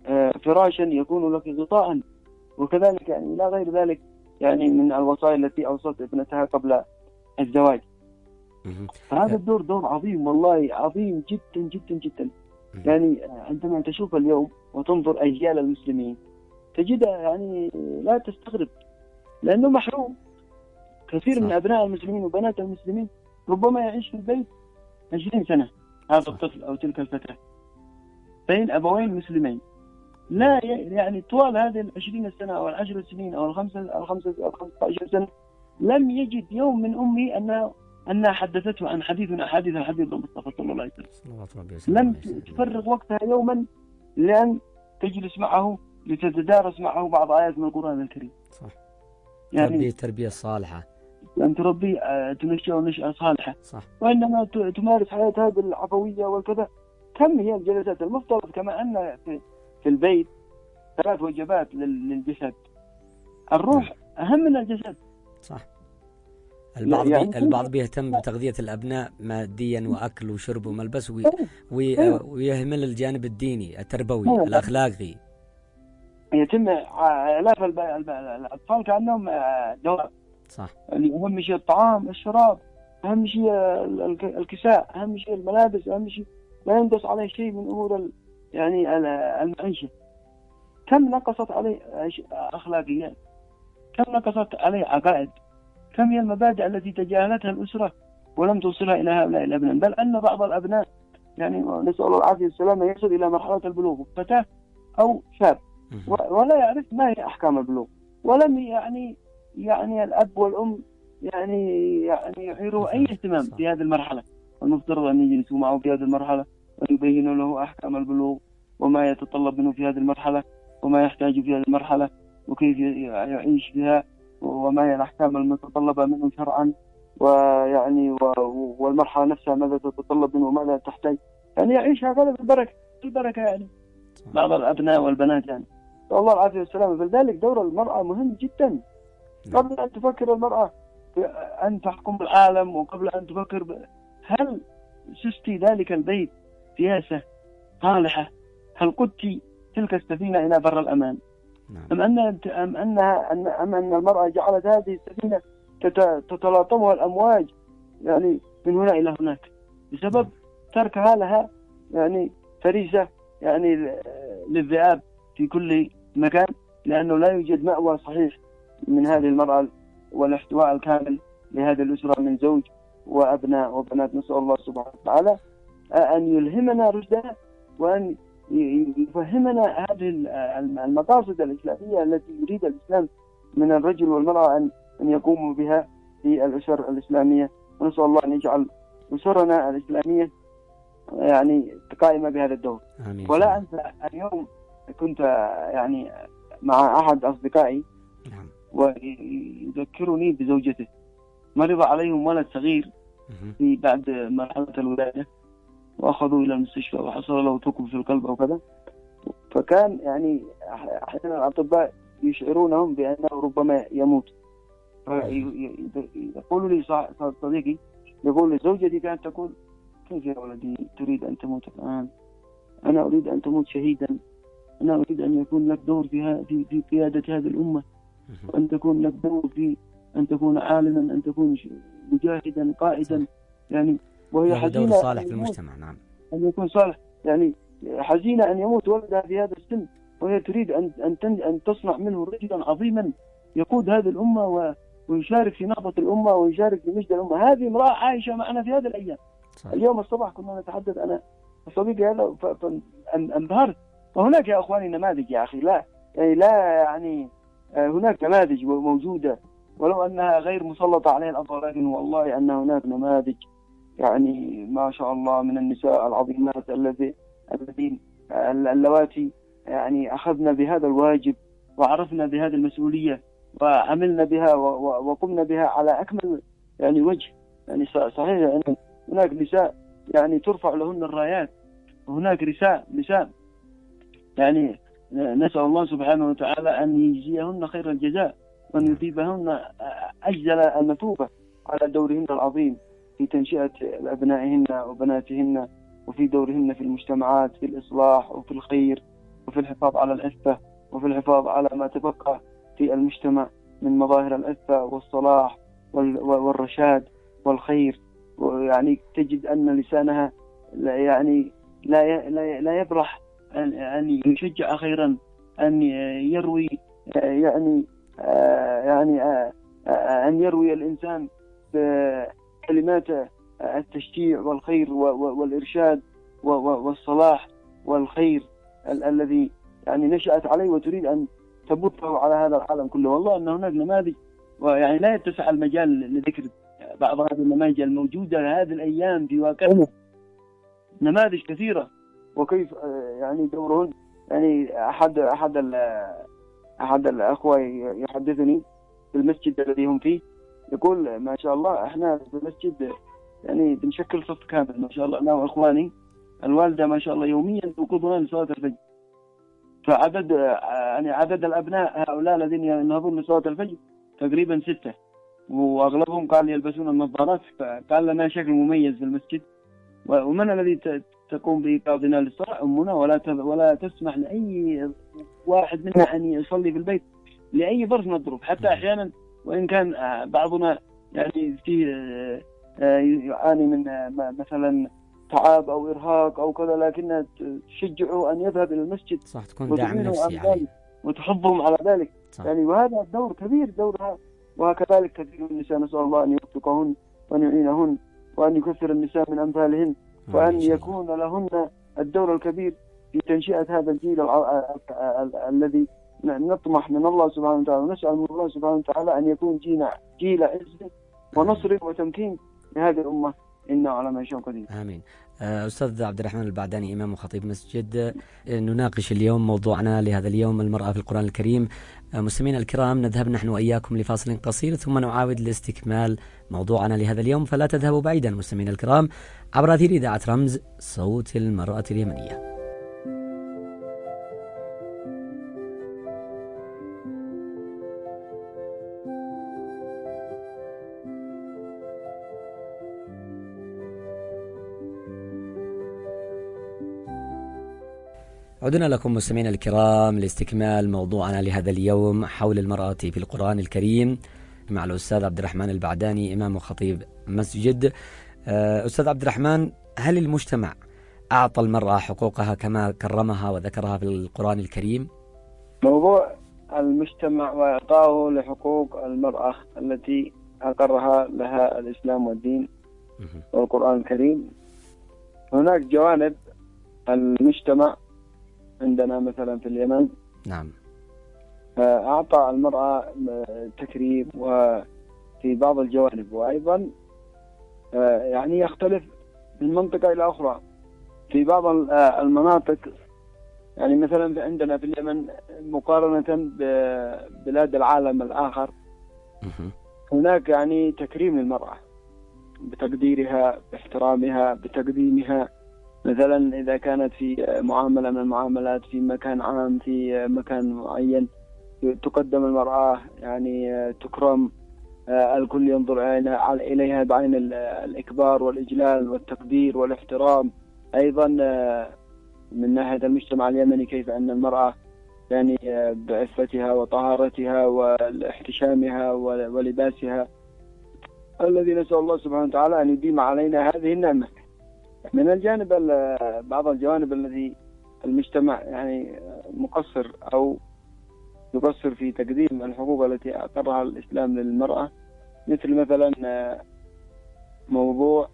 فراشا، يكون لك غطاء، وكذلك يعني لا غير ذلك يعني من الوصايا التي أوصت ابنتها قبل الزواج. فهذا الدور دور عظيم، والله عظيم جدا جدا جدا. يعني عندما تشوف اليوم وتنظر أجيال المسلمين تجدها يعني لا تستغرب، لأنه محروم. كثير من أبناء المسلمين وبنات المسلمين ربما يعيش في البيت 20 سنة هذا الطفل أو تلك الفتاة بين أبوين مسلمين، لا يعني طوال هذه 20 سنة أو 10 سنين أو 15 سنة لم يجد يوم من أمه أنها حدثته عن حديث من أحاديث الحبيب المصطفى صلى الله عليه وسلم. لم تفرغ وقتها يوما لأن تجلس معه لتتدارس معه بعض آيات من القرآن الكريم. صح. يعني تربية صالحة، أن تربي تنشأ نشأة صالحة. صح. وإنما تمارس حياتها بالعفوية والكذا. كم هي الجلسات المفترض كما أن في البيت 3 وجبات للجسد، الروح أهم من الجسد. صح. البعض بيهتم بتغذية الأبناء ماديا وأكل وشرب وملبس ويهمل الجانب الديني التربوي الأخلاقي. يتم إعلاف الأطفال كأنهم دواب. صح. يعني أهم شيء الطعام، الشراب، أهم شيء الكساء، أهم شيء الملابس، أهم شيء لا يندس عليه شيء من أمور يعني المعيشة. كم نقصت عليه أخلاقيات، كم نقصت عليه عقائد، كم هي المبادئ التي تجاهلتها الأسرة ولم توصلها إلى هؤلاء الأبناء. بل أن بعض الأبناء يعني نسأل الله العافية والسلامة يصل إلى مرحلة البلوغ، فتاة أو شاب، ولا يعرف ما هي أحكام البلوغ، ولم يعني الأب والأم يعني يعيروا أي اهتمام في هذه المرحلة. المفترض أن يجلسوا معه في هذه المرحلة ويبينوا له أحكام البلوغ وما يتطلب منه في هذه المرحلة وما يحتاج في هذه المرحلة وكيف يعيش فيها وما هي الأحكام المتطلبة منه شرعا، ويعني والمرحلة نفسها ماذا تتطلب منه وماذا تحتاج، يعني يعيش هكذا بالبركة يعني بعض الأبناء والبنات يعني. والله العافية والسلامة. فلذلك دور المرأة مهم جدا. قبل أن تفكر المرأة أن تحكم العالم، وقبل أن تفكر هل سستي ذلك البيت سياسة صالحة؟ هل قدت تلك السفينة إلى بر الأمان؟ أم أن المرأة جعلت هذه السفينة تتلاطمها الأمواج يعني من هنا إلى هناك بسبب تركها لها يعني فريسة يعني للذئاب في كل مكان، لأنه لا يوجد مأوى صحيح من هذه المرأة والاحتواء الكامل لهذه الأسرة من زوج وأبناء وبنات. نسأل الله سبحانه وتعالى أن يلهمنا رشدنا وأن يفهمنا هذه المقاصد الإسلامية التي يريد الإسلام من الرجل والمرأة أن يقوموا بها في الأسر الإسلامية. ونسأل الله أن يجعل أسرنا الإسلامية يعني قائمة بهذا الدور. آمين. ولا أنسى اليوم كنت يعني مع أحد أصدقائي ويذكرني بزوجته، مرض عليهم ولد صغير في بعد مرحلة الولادة وأخذوا إلى المستشفى وحصل له ثقب في القلب أو كذا. فكان يعني أحيانا الأطباء يشعرونهم بأنه ربما يموت. يقول لي صديقي، يقول لي زوجتي كانت تقول كيف يا ولدي تريد أن تموت الآن؟ أنا أريد أن تموت شهيدا، أنا أريد أن يكون لك دور في قيادة هذه الأمة، وأن تكون لك دور في أن تكون عالما، أن تكون مجاهدا قائدا يعني. وهي حزينة دور صالح في المجتمع. نعم. أن يكون صالح يعني، حزينة أن يموت ولدها في هذا السن، وهي تريد أن تصنع منه رجلا عظيما يقود هذه الأمة ويشارك في نهضة الأمة ويشارك في مجد الأمة. هذه امرأة عايشة معنا في هذه الأيام. صحيح. اليوم الصباح كنا نتحدث أنا وصديقي هذا فانبهرت. وهناك يا أخواني نماذج يا أخي، يعني هناك نماذج موجودة ولو أنها غير مسلطة عليها الأضواء، لكن والله أن هناك نماذج يعني ما شاء الله من النساء العظيمات اللواتي يعني أخذنا بهذا الواجب وعرفنا بهذه المسؤولية وعملنا بها وقمنا بها على أكمل يعني وجه. يعني صحيح يعني هناك نساء يعني ترفع لهن الرايات، وهناك نساء يعني نسأل الله سبحانه وتعالى أن يجزيهن خير الجزاء وأن يثيبهن أجزل المثوبة على دورهن العظيم في تنشئة أبنائهن وبناتهن، وفي دورهن في المجتمعات في الإصلاح وفي الخير وفي الحفاظ على العفة، وفي الحفاظ على ما تبقى في المجتمع من مظاهر العفة والصلاح والرشاد والخير. ويعني تجد أن لسانها يعني لا يبرح أن يشجع خيرا، أن يروي أن يروي الإنسان بكلمات التشجيع والخير والإرشاد والصلاح والخير الذي يعني نشأت عليه وتريد أن تبثه على هذا العالم كله. والله أن هناك نماذج، ويعني لا يتسع المجال لذكر بعض هذه النماذج الموجودة هذه الأيام في واقعنا، نماذج كثيرة، وكيف يعني دورهن. يعني أحد الأخوة يحدثني في المسجد الذي هم فيه، يقول ما شاء الله إحنا في المسجد يعني بنشكل صف كامل ما شاء الله، أنا وإخواني. الوالدة ما شاء الله يوميا توقظنا لصلاة الفجر، عدد الأبناء هؤلاء الذين ينهضون لصلاة الفجر تقريبا 6، وأغلبهم قال يلبسون النظارات. فقال لنا شكل مميز في المسجد. ومن الذي تقوم بإيقاظنا للصلاة؟ أمنا، ولا تسمح لأي واحد منا أن يصلي في البيت لأي ظرف من الظروف، حتى أحيانا وإن كان بعضنا يعني فيه يعاني من مثلا تعب أو إرهاق أو كذا، لكنها تشجعه أن يذهب إلى المسجد، صح، تكون دعم نفسي عليه وتحضهم على ذلك. صح. يعني وهذا دور كبير دورها. وكذلك كثير من النساء، نسأل الله أن يوفقهن وأن يعينهن وأن يكثر النساء من أمثالهن، وأن يكون لهن الدور الكبير في تنشئة هذا الجيل الذي نطمح من الله سبحانه وتعالى ونسأل من الله سبحانه وتعالى أن يكون جيل عز ونصر وتمكين لهذه الأمة، إنه على ما يشاء قدير. آمين. أستاذ عبد الرحمن البعداني، إمام وخطيب مسجد، نناقش اليوم موضوعنا لهذا اليوم المرأة في القرآن الكريم. مستمعينا الكرام، نذهب نحن وإياكم لفاصل قصير ثم نعاود لاستكمال موضوعنا لهذا اليوم، فلا تذهبوا بعيدا مستمعينا الكرام عبر أثير إذاعة رمز صوت المرأة اليمنية. عدنا لكم مستمعينا الكرام لاستكمال موضوعنا لهذا اليوم حول المرأة في القرآن الكريم مع الأستاذ عبد الرحمن البعداني، إمام وخطيب مسجد. أستاذ عبد الرحمن، هل المجتمع أعطى المرأة حقوقها كما كرمها وذكرها في القرآن الكريم؟ موضوع المجتمع وإعطائه لحقوق المرأة التي أقرها لها الإسلام والدين والقرآن الكريم، هناك جوانب المجتمع عندنا مثلا في اليمن نعم أعطى المرأة تكريم وفي بعض الجوانب، وأيضا يعني يختلف من منطقة إلى أخرى. في بعض المناطق يعني مثلا عندنا في اليمن مقارنة ببلاد العالم الآخر هناك يعني تكريم للمرأة بتقديرها باحترامها بتقديمها. مثلا إذا كانت في معاملة من المعاملات في مكان عام في مكان معين تقدم المرأة، يعني تكرم، الكل ينظر إليها بعين الإكبار والإجلال والتقدير والاحترام. أيضا من ناحية المجتمع اليمني كيف أن المرأة يعني بعفتها وطهارتها واحتشامها ولباسها الذي نسأل الله سبحانه وتعالى أن يديم علينا هذه النعمة. من الجانب بعض الجوانب التي المجتمع يعني مقصر أو يقصر في تقديم الحقوق التي أقرها الإسلام للمرأة، مثل مثلا موضوع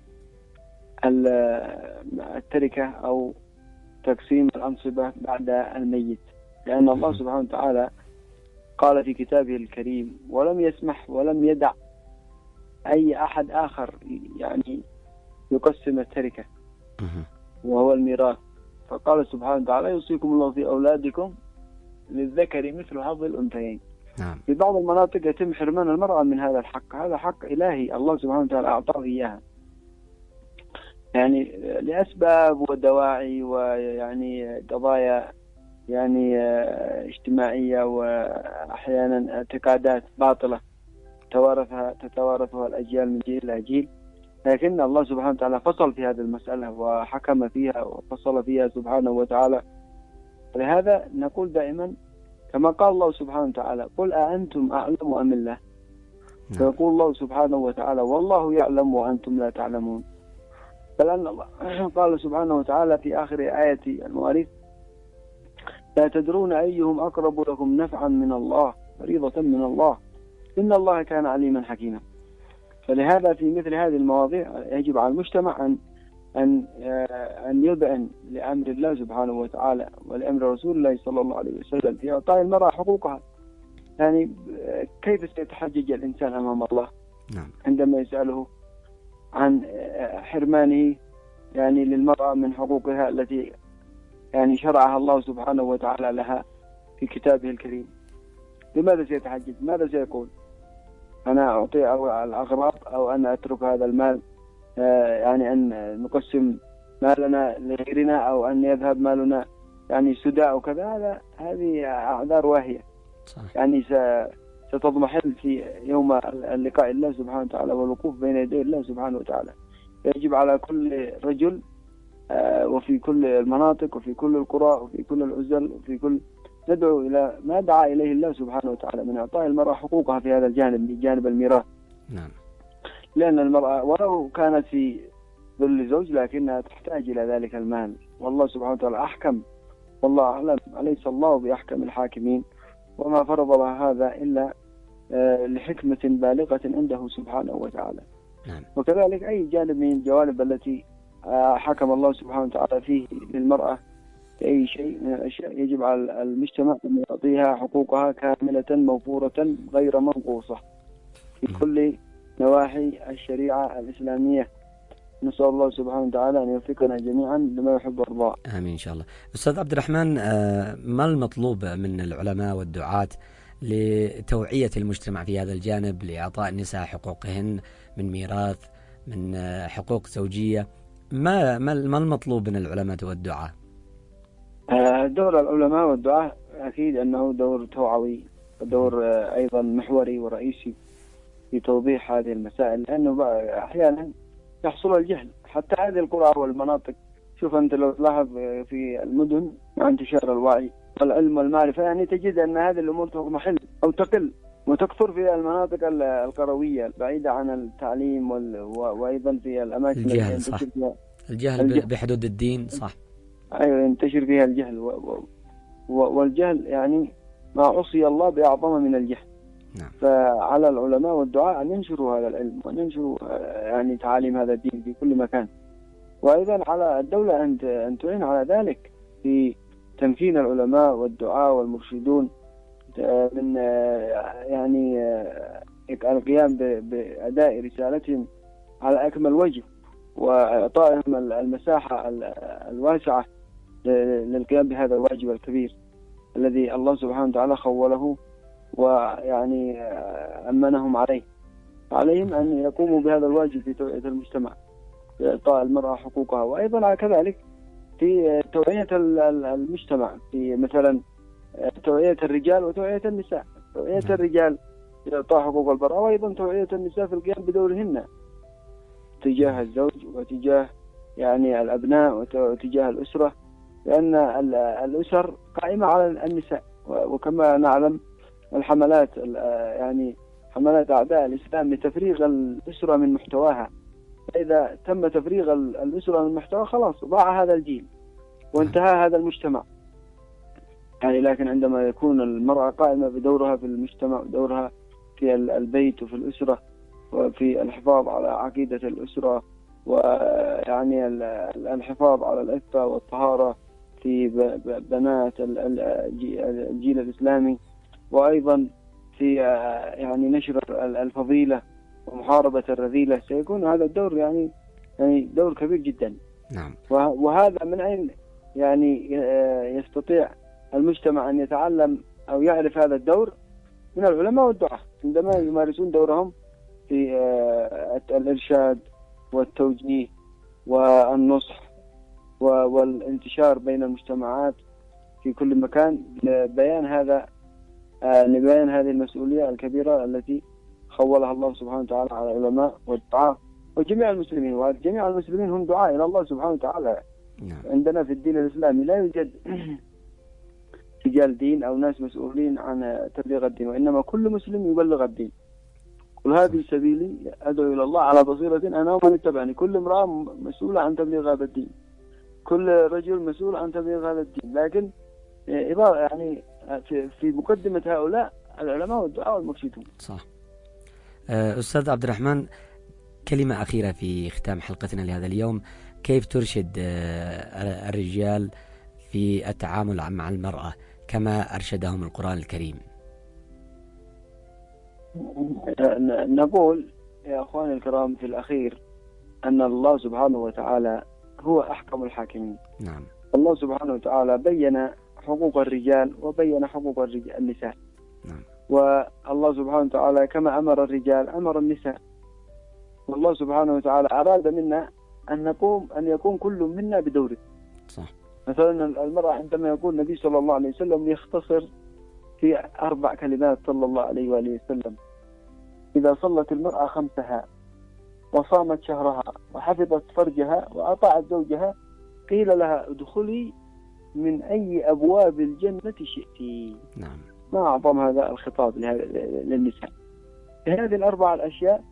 التركة أو تقسيم الأنصبة بعد الميت، لأن الله سبحانه وتعالى قال في كتابه الكريم ولم يسمح ولم يدع أي أحد آخر يعني يقسم التركة وهو الميراث، فقال سبحانه وتعالى يوصيكم الله في أولادكم للذكر مثل حظ الأنثيين. في بعض المناطق يتم حرمان المرأة من هذا الحق، هذا حق إلهي الله سبحانه وتعالى أعطاه إياها، يعني لأسباب ودواعي ويعني قضايا يعني اجتماعية وأحيانا اعتقادات باطلة تتوارثها الأجيال من جيل إلى جيل. لكن الله سبحانه وتعالى فصل في هذه المسألة وحكم فيها وفصل فيها سبحانه وتعالى ولهذا نقول دائما كما قال الله سبحانه وتعالى: قل أأنتم أعلم أم الله؟ فيقول الله سبحانه وتعالى: والله يعلم وأنتم لا تعلمون. فلأن الله قال سبحانه وتعالى في آخر آية المواريث: لا تدرون أيهم أقرب لكم نفعا من الله، فريضة من الله، إن الله كان عليما حكيما. فلهذا في مثل هذه المواضيع يجب على المجتمع أن يذعن لأمر الله سبحانه وتعالى ولأمر رسول الله صلى الله عليه وسلم في إعطاء المرأة حقوقها. يعني كيف سيتحجج الإنسان أمام الله عندما يسأله عن حرمانه يعني للمرأة من حقوقها التي يعني شرعها الله سبحانه وتعالى لها في كتابه الكريم؟ لماذا سيتحجج؟ ماذا سيقول؟ أنا أعطي الأغراض أو أنا أترك هذا المال، يعني أن نقسم مالنا لغيرنا، أو أن يذهب مالنا يعني سداء وكذا. هذه أعذار واهية. صحيح. يعني ستضمحل في يوم اللقاء الله سبحانه وتعالى والوقوف بين يدي الله سبحانه وتعالى. يجب على كل رجل وفي كل المناطق وفي كل القرى وفي كل العزل وفي كل ندعو إلى ما دعا إليه الله سبحانه وتعالى من إعطاء المرأة حقوقها في هذا الجانب، من جانب الميراث. نعم. لأن المرأة ولو كانت في ظل زوج لكنها تحتاج إلى ذلك المال، والله سبحانه وتعالى أحكم، والله أعلم، أليس الله بأحكم الحاكمين؟ وما فرض لها هذا إلا لحكمة بالغة عنده سبحانه وتعالى. نعم. وكذلك أي جانب من الجوانب التي حكم الله سبحانه وتعالى فيه للمرأة أي شيء من الأشياء يجب على المجتمع أن يعطيها حقوقها كاملة موفورة غير منقوصة في كل نواحي الشريعة الإسلامية. نسأل الله سبحانه وتعالى أن يوفقنا جميعا لما يحب ويرضى. آمين إن شاء الله. أستاذ عبد الرحمن، ما المطلوب من العلماء والدعاة لتوعية المجتمع في هذا الجانب، لإعطاء النساء حقوقهن من ميراث، من حقوق زوجية؟ ما المطلوب من العلماء والدعاة؟ دور العلماء والدعاة أكيد أنه دور توعوي ودور أيضا محوري ورئيسي في توضيح هذه المسائل، لأنه أحيانا يحصل الجهل حتى هذه القرى والمناطق. شوف أنت لو تلاحظ في المدن مع انتشار الوعي والعلم والمعرفة، يعني تجد أن هذه الأمور تضمحل أو تقل وتكثر في المناطق القروية البعيدة عن التعليم وأيضا في الأماكن الجهل. صح. الجهل بحدود الدين. صح. أيوة، ينتشر فيها الجهل والجهل يعني ما عصي الله بأعظم من الجهل. نعم. فعلى العلماء والدعاء أن ينشروا هذا العلم وأن ينشروا يعني تعاليم هذا الدين في كل مكان، وأيضا على الدولة أن تعين على ذلك في تمكين العلماء والدعاء والمرشدون من يعني القيام بأداء رسالتهم على أكمل وجه، وإعطائهم المساحة الواسعة للقيام بهذا الواجب الكبير الذي الله سبحانه وتعالى خوله ويعني أمنهم عليه. عليهم أن يقوموا بهذا الواجب في توعية المجتمع، في إعطاء المرأة حقوقها، وأيضا كذلك في توعية المجتمع في مثلا توعية الرجال وتوعية النساء. توعية الرجال في إعطاء حقوق المرأة، وأيضا توعية النساء في القيام بدورهن تجاه الزوج وتجاه يعني الأبناء وتجاه الأسرة، لأن الأسر قائمة على النساء. وكما نعلم الحملات يعني حملات أعداء الإسلام لتفريغ الأسرة من محتواها، فإذا تم تفريغ الأسرة من محتواها خلاص ضاع هذا الجيل وانتهى هذا المجتمع. يعني لكن عندما يكون المرأة قائمة بدورها في المجتمع ودورها في البيت وفي الأسرة وفي الحفاظ على عقيدة الأسرة ويعني الحفاظ على العفة والطهارة في بنات الجيل الإسلامي، وأيضا في يعني نشر الفضيلة ومحاربة الرذيلة، سيكون هذا الدور يعني دور كبير جدا. نعم. وهذا من أين يعني يستطيع المجتمع أن يتعلم أو يعرف هذا الدور؟ من العلماء والدعاة عندما يمارسون دورهم في الإرشاد والتوجيه والنصح والانتشار بين المجتمعات في كل مكان لبيان هذه المسؤولية الكبيرة التي خولها الله سبحانه وتعالى على العلماء والدعاة وجميع المسلمين. وجميع المسلمين هم دعاء إلى الله سبحانه وتعالى. عندنا في الدين الإسلامي لا يوجد رجال دين أو ناس مسؤولين عن تبليغ الدين، وإنما كل مسلم يبلغ الدين. قل هذه سبيلي أدعو إلى الله على بصيرة أنا ومن اتبعني. كل امرأة مسؤولة عن تبليغ هذا الدين، كل رجل مسؤول عن تبليغ هذا الدين. لكن يعني في مقدمة هؤلاء العلماء والدعاء والمرشدون. صح. أستاذ عبد الرحمن، كلمة أخيرة في ختام حلقتنا لهذا اليوم. كيف ترشد الرجال في التعامل مع المرأة كما أرشدهم القرآن الكريم؟ نقول يا أخواني الكرام في الأخير أن الله سبحانه وتعالى هو أحكم الحاكمين. نعم. الله سبحانه وتعالى بين حقوق الرجال وبين حقوق النساء. نعم. والله سبحانه وتعالى كما أمر الرجال أمر النساء. والله سبحانه وتعالى أراد منا أن يكون كل منا بدوره. صح. مثلا المرأة عندما يقول النبي صلى الله عليه وسلم يختصر في 4 كلمات صلى الله عليه وآله وسلم: إذا صلت المرأة 5 وصامت شهرها وحفظت فرجها وأطاعت زوجها قيل لها ادخلي من أي أبواب الجنة شئت. نعم. ما أعظم هذا الخطاب للنساء. هذه ال4 الأشياء،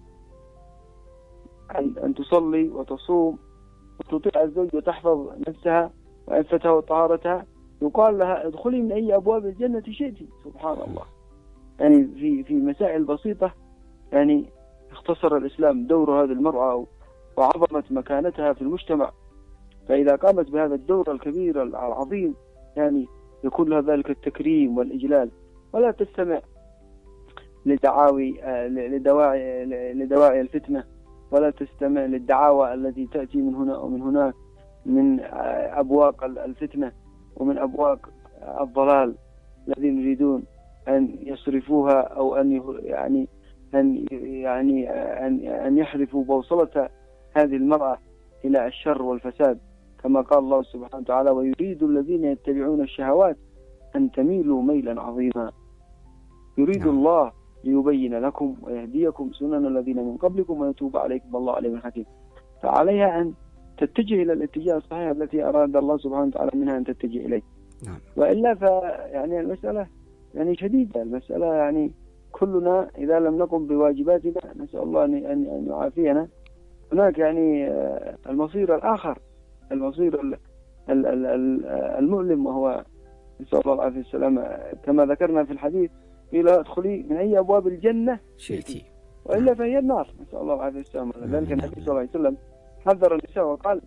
أن تصلي وتصوم وتطيع الزوج وتحفظ نفسها وعفتها وطهارتها، يقال لها ادخلي من أي أبواب الجنة شئت. سبحان الله. يعني في مسائل بسيطة يعني اختصر الإسلام دور هذه المرأة وعظمت مكانتها في المجتمع. فإذا قامت بهذا الدور الكبير العظيم يعني يكون لها ذلك التكريم والإجلال، ولا تستمع لدواعي الفتنة، ولا تستمع للدعاوى التي تأتي من هنا ومن هناك من أبواق الفتنة ومن أبواق الضلال الذين يريدون أن يصرفوها أو أن يحرفوا بوصلة هذه المرأة إلى الشر والفساد، كما قال الله سبحانه وتعالى: ويريد الذين يتبعون الشهوات أن تميلوا ميلا عظيما. يريد الله ليبين لكم ويهديكم سنن الذين من قبلكم ويتوب عليكم والله عليم حكيم. فعليها أن تتجه إلى الاتجاه الصحيح التي أراد الله سبحانه وتعالى منها أن تتجه إليه. وإلا فيعني المسألة يعني شديدة. المسألة يعني كلنا إذا لم نقم بواجباتنا نسأل الله أن يعافينا. هناك يعني المصير الآخر، المصير المؤلم، وهو نسأل الله العافية والسلامة كما ذكرنا في الحديث: قيل ادخلي من أي أبواب الجنة شئتِ، وإلا فهي النار. نسأل الله العافية والسلامة. لذلك النبي صلى الله عليه وسلم حذر النساء وقال: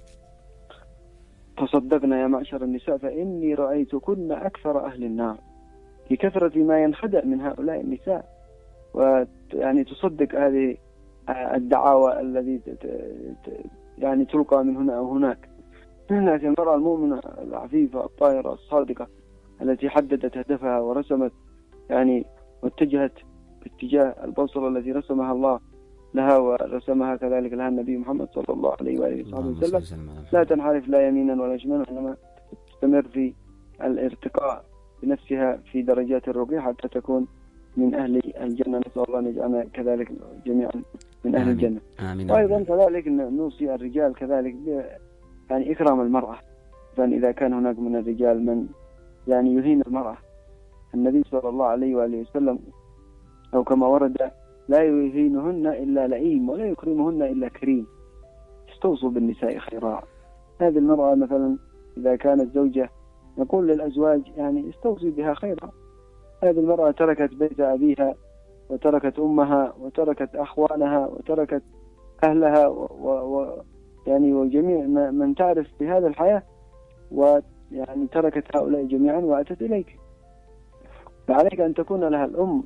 تصدقنا يا معشر النساء فإني رأيتكن أكثر أهل النار، لكثرة ما ينخدع من هؤلاء النساء، ويعني تصدق هذه الدعاوى الذي يعني تلقى من هنا أو هناك. هناك المرأة المؤمنة العفيفة الطاهرة الصادقة التي حددت هدفها ورسمت يعني واتجهت باتجاه البوصلة التي رسمها الله لها ورسمها كذلك لها النبي محمد صلى الله عليه وآله وسلم، لا تنحرف لا يمينا ولا شمالا، إنما تستمر في الارتقاء بنفسها في درجات الرقي حتى تكون من أهل الجنة. نسأل الله أن يجعلنا كذلك جميعا من أهل الجنة. آمين. وأيضا كذلك نوصي الرجال كذلك يعني إكرام المرأة. فإذا كان هناك من الرجال من يعني يهين المرأة، النبي صلى الله عليه وآله وسلم أو كما ورد: لا يهينهن إلا لئيم ولا يكرمهن إلا كريم. استوصوا بالنساء خيرا. هذه المرأة مثلا إذا كانت زوجة نقول للأزواج يعني استوصي بها خيرا. هذه المرأة تركت بيت أبيها وتركت أمها وتركت أخوانها وتركت أهلها يعني وجميع من تعرف في هذه الحياة، ويعني تركت هؤلاء جميعا وأتت إليك. فعليك أن تكون لها الأم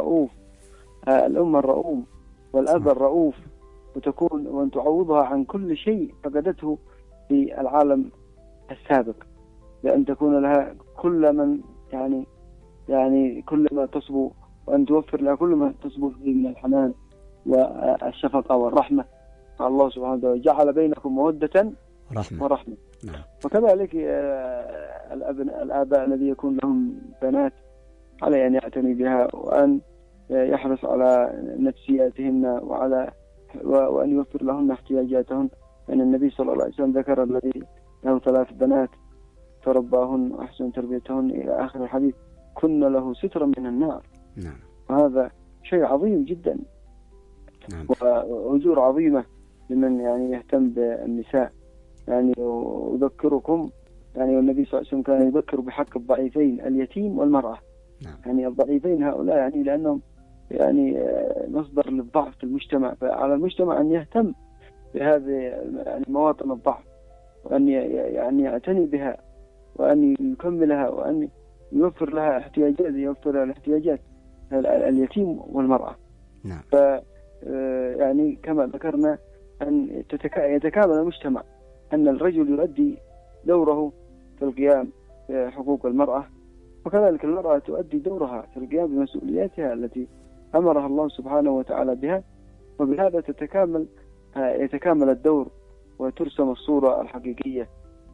الرؤوم والأب الرؤوف، وأن تعوضها عن كل شيء فقدته في العالم السابق، لأن تكون لها كل من يعني كل ما تصبو، وأن توفر لها كل ما تصبو فيه من الحنان والشفقة والرحمة. الله سبحانه وتعالى جعل بينكم مودة ورحمة. نعم. وكذلك الآباء الذي يكون لهم بنات عليه أن يعتني بها، وأن يحرص على نفسياتهن وأن يوفر لهن احتياجاتهن. أن النبي صلى الله عليه وسلم ذكر الذي له 3 بنات فرباهن وأحسن تربيتهن إلى آخر الحديث كن له سترا من النار. نعم. وهذا شيء عظيم جدا. نعم. وأجور عظيمة لمن يعني يهتم بالنساء. يعني أذكركم يعني والنبي صلى الله عليه وسلم كان يذكر بحق الضعيفين اليتيم والمرأة. نعم. يعني الضعيفين هؤلاء يعني لأنهم يعني مصدر للضعف في المجتمع، فعلى المجتمع أن يهتم بهذه يعني مواطن الضعف، وأن يعني يعتني بها، وأن يكملها، وأن يوفر لها احتياجات، يوفر لها الاحتياجات اليتيم والمرأة. نعم. ف يعني كما ذكرنا أن يتكامل المجتمع، أن الرجل يؤدي دوره في القيام بحقوق المرأة، وكذلك المرأة تؤدي دورها في القيام بمسؤولياتها التي أمرها الله سبحانه وتعالى بها، وبهذا يتكامل الدور وترسم الصورة الحقيقية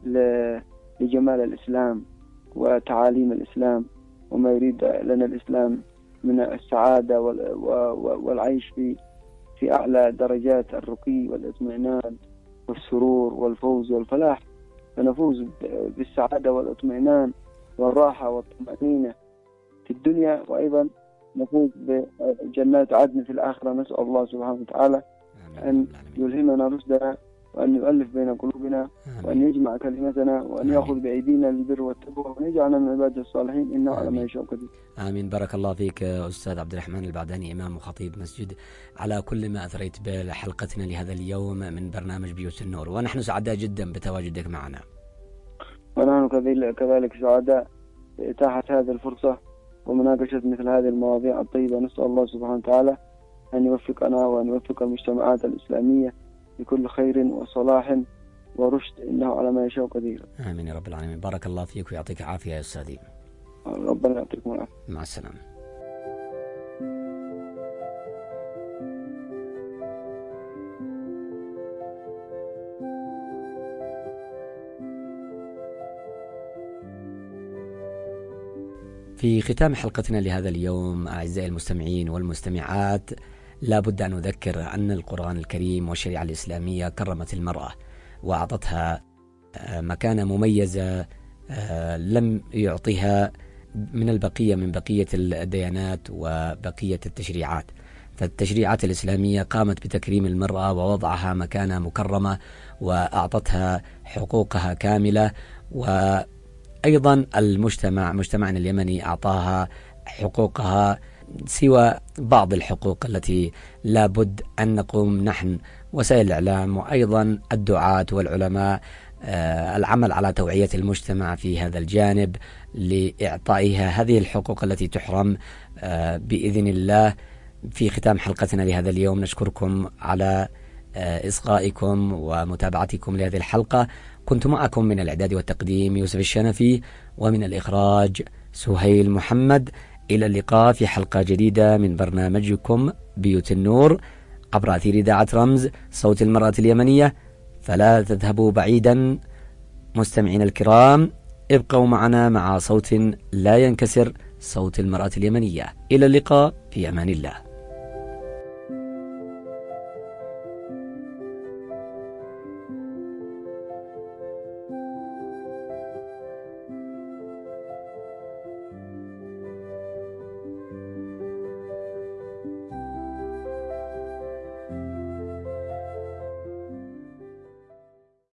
لجمال الإسلام وتعاليم الإسلام وما يريد لنا الإسلام من السعادة والعيش في أعلى درجات الرقي والاطمئنان والسرور والفوز والفلاح، فنفوز بالسعادة والاطمئنان والراحة والطمأنينة في الدنيا، وأيضا نفوز بجنات عدن في الآخرة. نسأل الله سبحانه وتعالى أن يلهمنا رشدنا، وأن يؤلف بين قلوبنا، وأن يجمع كلمتنا، وأن يأخذ بأيدينا للبر والتقوى، وأن يجعلنا من عباد الصالحين، إنه على ما يشاء قدير. آمين. بارك الله فيك أستاذ عبد الرحمن البعداني، إمام وخطيب مسجد، على كل ما أثريت بحلقتنا لهذا اليوم من برنامج بيوت النور، ونحن سعداء جدا بتواجدك معنا. ونحن كذلك سعداء بإتاحة هذه الفرصة ومناقشة مثل هذه المواضيع الطيبة. نسأل الله سبحانه وتعالى أن يوفقنا وأن يوفق المجتمعات الإسلامية بكل خير وصلاح ورشد، إنه على ما يشاء قدير. آمين يا رب العالمين. بارك الله فيك ويعطيك عافية يا أستاذي. ربنا يعطيكم العافية. مع السلامة. في ختام حلقتنا لهذا اليوم أعزائي المستمعين والمستمعات، لا بد أن نذكر أن القرآن الكريم والشريعة الإسلامية كرمت المرأة وأعطتها مكانة مميزة لم يعطيها من بقية الديانات وبقية التشريعات. فالتشريعات الإسلامية قامت بتكريم المرأة ووضعها مكانة مكرمة وأعطتها حقوقها كاملة، وأيضا مجتمعنا اليمني أعطاها حقوقها سوى بعض الحقوق التي لا بد أن نقوم نحن وسائل الإعلام وأيضا الدعاة والعلماء العمل على توعية المجتمع في هذا الجانب لإعطائها هذه الحقوق التي تحرم بإذن الله. في ختام حلقتنا لهذا اليوم نشكركم على إصغائكم ومتابعتكم لهذه الحلقة. كنت معكم من الإعداد والتقديم يوسف الشنفي، ومن الإخراج سهيل محمد. إلى اللقاء في حلقة جديدة من برنامجكم بيوت النور عبر أثير إذاعة رمز صوت المرأة اليمنية. فلا تذهبوا بعيدا مستمعين الكرام، ابقوا معنا مع صوت لا ينكسر، صوت المرأة اليمنية. إلى اللقاء، في أمان الله.